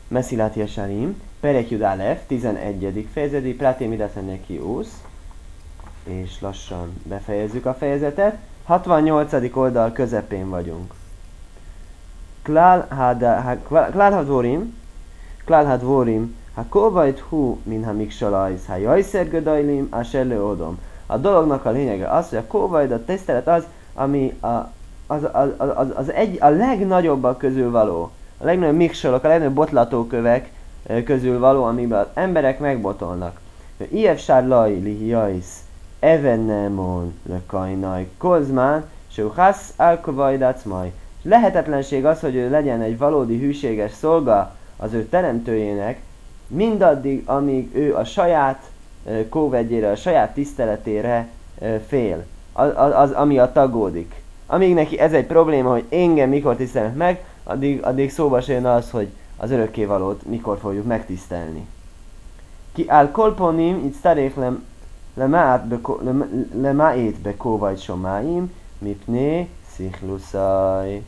Messilat Yesharim, Perek Jud Alef, 11. fejezeti, Pratim Idatenekiusz, és lassan befejezzük a fejezetet. 68. oldal közepén vagyunk. Klál hadvorim, ha kovajt hu min ha miksalajz, ha jajszer gödajlim, a sellő odom. A dolognak a lényege az, hogy a kovajt, a tisztelet az, ami a legnagyobbak közül való. A legnagyobb miksolok, a legnagyobb botlatókövek közül való, amiben az emberek megbotolnak. Iev sárlaj li jajsz, evenemon le kajnaj kozmán, se uhász alkovajdac maj. Lehetetlenség az, hogy ő legyen egy valódi hűséges szolga az ő teremtőjének, mindaddig, amíg ő a saját kóvedjére, a saját tiszteletére fél, az amiatt aggódik. Amíg neki ez egy probléma, hogy engem mikor tisztelnek meg, addig szóba se jön az, hogy az örökkévalót mikor fogjuk megtisztelni. Ki áll kolponim, itt sztarék lemáét be kóvajt somáim, mipné szichluszaj.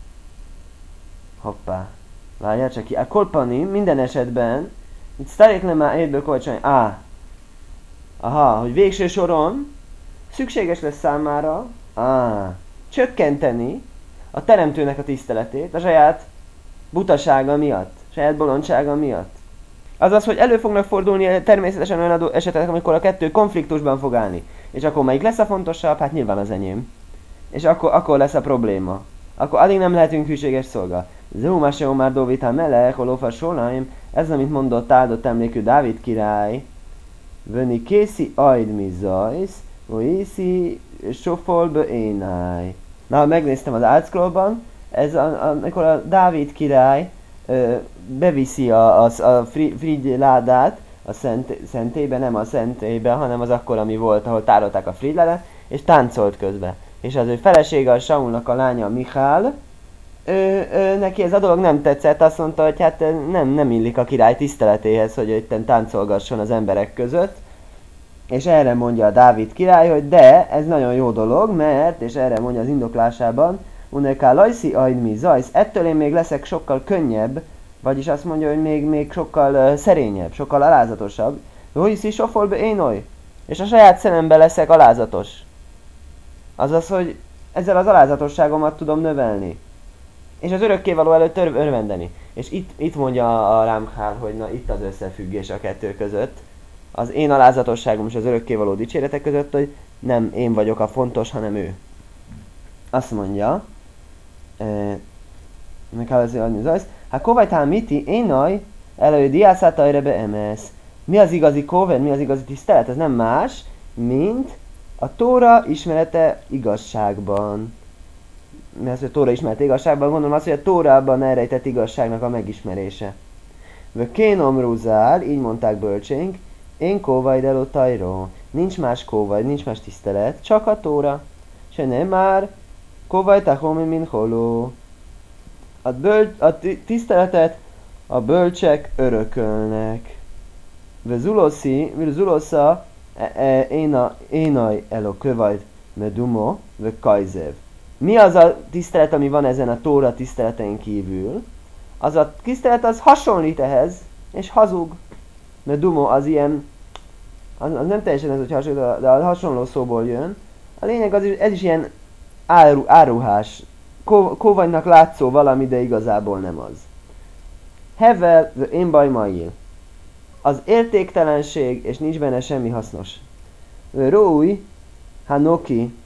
Hoppá. Várjál csak ki. A kolpanim minden esetben itt sztarék lemáét be kóvajt somáim. Aha, hogy végső soron szükséges lesz számára csökkenteni a teremtőnek a tiszteletét a saját butasága miatt, saját bolondsága miatt. Azaz, hogy elő fognak fordulni természetesen olyan esetek, amikor a kettő konfliktusban fog állni. És akkor melyik lesz a fontosabb? Hát nyilván az enyém. És akkor lesz a probléma. Akkor addig nem lehetünk hűséges szolga. Zeumáse Omar Dovita Melech, Olofa Solaim, ez amit mondott áldott emlékű Dávid király. Vöni készi ajd mi zajsz, voiszi sofol be énáj. Na, megnéztem az álcklóban, ez amikor a Dávid király beviszi a frigyládát a szentélybe, nem a szentélybe, hanem az akkor, ami volt, ahol tárolták a frigyládat, és táncolt közbe. És az ő felesége, a Saulnak a lánya, Michál, neki ez a dolog nem tetszett, azt mondta, hogy hát nem illik a király tiszteletéhez, hogy itt táncolgasson az emberek között. És erre mondja a Dávid király, hogy de, ez nagyon jó dolog, mert, és erre mondja az indoklásában, uneká lajszi ajdmi zajsz, ettől én még leszek sokkal könnyebb, vagyis azt mondja, hogy még sokkal szerényebb, sokkal alázatosabb. Hogy is sofol be én oly? És a saját szememben leszek alázatos. Azaz, hogy ezzel az alázatosságomat tudom növelni. És az örökkévaló előtt örvendeni. És itt mondja a Rámhál, hogy na itt az összefüggés a kettő között. Az én alázatosságom és az örökkévaló dicséretek között, hogy nem én vagyok a fontos, hanem ő. Azt mondja, meg kell azért adni az ajsz, ha kovajtál miti, énaj, előjö diászátajra be emesz. Mi az igazi kóved, mi az igazi tisztelet? Ez nem más, mint a Tóra ismerete igazságban. Mi az, hogy a Tóra ismerete igazságban? Gondolom azt, hogy a Tórában elrejtett igazságnak a megismerése. Ve kénom rúzál, így mondták bölcsénk, én kóvajd elotajró. Nincs más kóvajd, nincs más tisztelet, csak a Tóra. Se nem már, kóvajd tahomi min holó. A tiszteletet a bölcsek örökölnek. Ve zulosza énaj elo kövajd medumo ve kajzev. Mi az a tisztelet, ami van ezen a Tóra tiszteletein kívül? Az a tisztelet az hasonlít ehhez, és hazug. Medumo az ilyen, az nem teljesen ez, hogy hasonlít, de a hasonló szóból jön. A lényeg az, ez is ilyen áruhás. Kóvanynak látszó valami, de igazából nem az. Hevel én bajmail. Az értéktelenség, és nincs benne semmi hasznos. Rói, hanoki,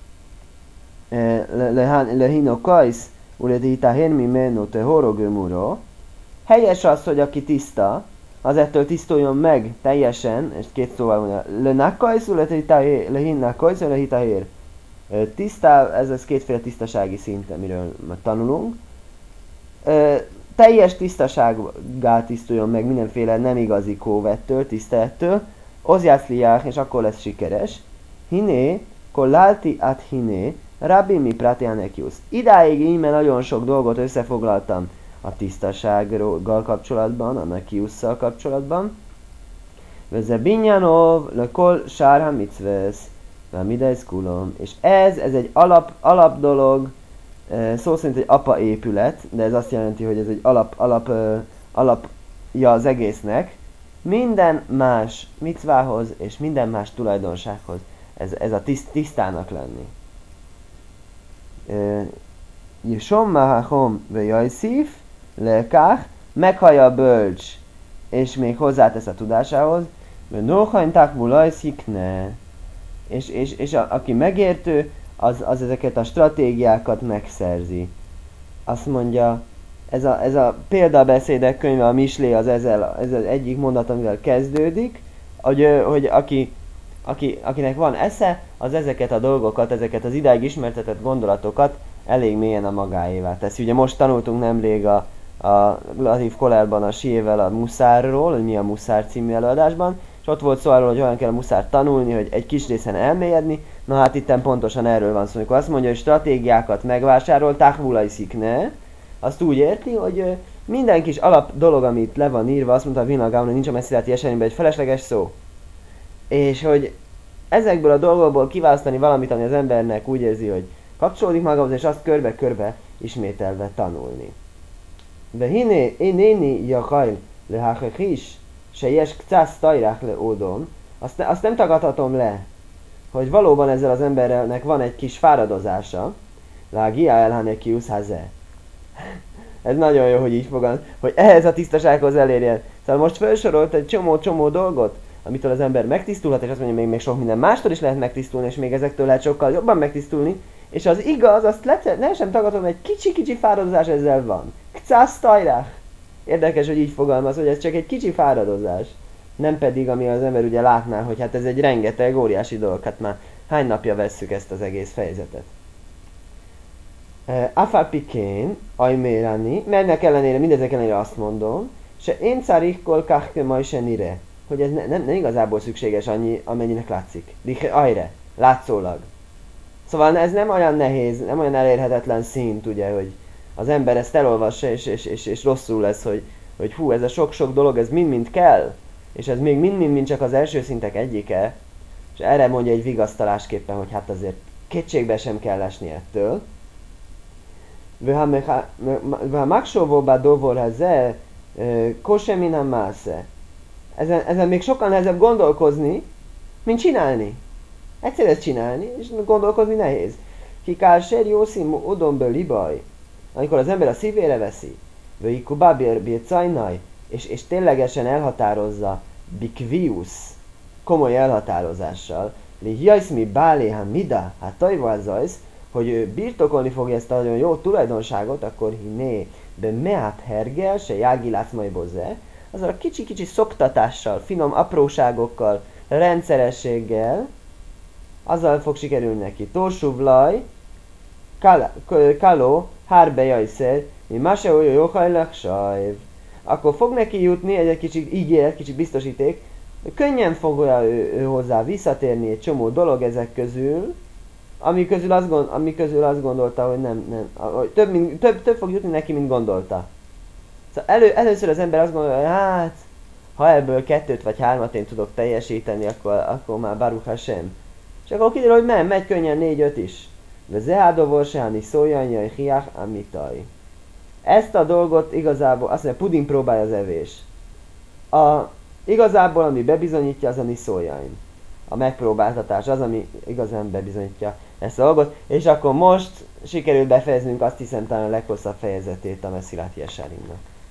lehino kajsz, uredita hermi menno te horogömuro. Helyes az, hogy aki tiszta, az ettől tisztuljon meg teljesen, és két szóval mondja, lenakajsz, lehinnakajsz, lehitahér. Tisztá, ez kétféle tisztasági szint, amiről tanulunk. Teljes tisztasággá tisztuljon meg mindenféle nem igazi kóvettől, tisztelettől, ozjászliák, és akkor lesz sikeres. Hiné, kollálti át hiné, rabbi mi pratianekiusz. Idáig íme nagyon sok dolgot összefoglaltam a tisztasággal kapcsolatban, a nekiusszal kapcsolatban. Veze binyanov, lekol sárha mitzvesz, midejsz kulom. És ez egy alap dolog, szó szerint egy apa épület, de ez azt jelenti, hogy ez egy alap az egésznek, minden más micvához és minden más tulajdonsághoz. Ez a tisztának lenni. Jösom mahachom vejajszív, lekach, meghallja a bölcs, és még hozzátesz a tudásához, mert nohain takbulajszikne, és aki megértő, az ezeket a stratégiákat megszerzi. Azt mondja, ez a példabeszédek könyve, a Mislé, ez az egyik mondat, amivel kezdődik, hogy akinek van esze, az ezeket a dolgokat, ezeket az idáig ismertetett gondolatokat elég mélyen a magáévá teszi. Ugye most tanultunk nemrég a Latív Kolárban a Siével a muszárról, hogy mi a muszár című előadásban, és ott volt szó arról, hogy olyan kell a muszárt tanulni, hogy egy kis részen elmélyedni. Na hát itten pontosan erről van szó, amikor azt mondja, hogy stratégiákat megvásárol, táhvulajszikne, azt úgy érti, hogy minden kis alap dolog, amit le van írva, azt mondta a Vilna hogy nincs a messziláti eseményben egy felesleges szó. És hogy ezekből a dolgokból kiválasztani valamit, ami az embernek úgy érzi, hogy kapcsolódik magához, és azt körbe-körbe ismételve tanulni. De hiné, énéni jachajl lehachechis, se jes kcász tajrák le ódom, azt nem tagadhatom le, hogy valóban ezzel az embernek van egy kis fáradozása, lágia elhanekiusz haze. Ez nagyon jó, hogy így fogalmaz, hogy ehhez a tisztasághoz elérjen. Szóval most felsorolt egy csomó dolgot, amitől az ember megtisztulhat, és azt mondja, még sok minden mástól is lehet megtisztulni, és még ezektől lehet sokkal jobban megtisztulni, és az igaz, azt ne sem tagadom, egy kicsi fáradozás ezzel van. Kcász tajrák. Érdekes, hogy így fogalmaz, hogy ez csak egy kicsi fáradozás. Nem pedig, ami az ember ugye látná, hogy hát ez egy rengeteg, óriási dolog. Hát már hány napja vesszük ezt az egész fejezetet. Afapikén, ajmérani, melynek ellenére, mindezek ellenére azt mondom, se én szárikol kahke majsenire, hogy ez nem igazából szükséges annyi, amennyinek látszik. Dike ajre, látszólag. Szóval ez nem olyan nehéz, nem olyan elérhetetlen szint, ugye, hogy az ember ezt elolvassa, és rosszul lesz, hogy hú, ez a sok-sok dolog, ez mind-mind kell, és ez még mind-mind csak az első szintek egyike, és erre mondja egy vigasztalásképpen, hogy hát azért kétségbe sem kell esni ettől. Vha magsóvóba dovorhaze, koseminam másze. Ezen még sokkal nehezebb gondolkozni, mint csinálni. Egyszerűen ezt csinálni, és gondolkozni nehéz. Kikál ser jószim odomből libaj. Amikor az ember a szívére veszi, vöjikubá bircajnaj, és ténylegesen elhatározza, bikviusz, komoly elhatározással, li jajszmi báléha mida, hát tajvázajsz, hogy ő birtokolni fogja ezt a nagyon jó tulajdonságot, akkor hinné, de meát hergel, se jágilác majd boze, azzal a kicsi szoktatással, finom apróságokkal, rendszerességgel, azzal fog sikerülni neki. Tósuvlaj, kaló, hárbe jajszer, mi mase olyan jóhajlak sajv. Akkor fog neki jutni egy kicsit ígéret, kicsit biztosíték, könnyen fog ő hozzá visszatérni egy csomó dolog ezek közül, ami közül azt gondolta, hogy nem hogy több fog jutni neki, mint gondolta. Szóval először az ember azt gondolja, hogy hát, ha ebből 2 vagy 3 én tudok teljesíteni, akkor már Baruch Hashem. És akkor kiderül, hogy megy könnyen 4-5 is. De zehádovor seháni szójanyjai hiach amitai. Ezt a dolgot igazából, azt mondja, puding próbálja az evés. Igazából, ami bebizonyítja, az a niszójain. A megpróbáltatás az, ami igazán bebizonyítja ezt a dolgot. És akkor most sikerült befejeznünk, azt hiszem, talán a leghosszabb fejezetét a Messziláti Esárimnak.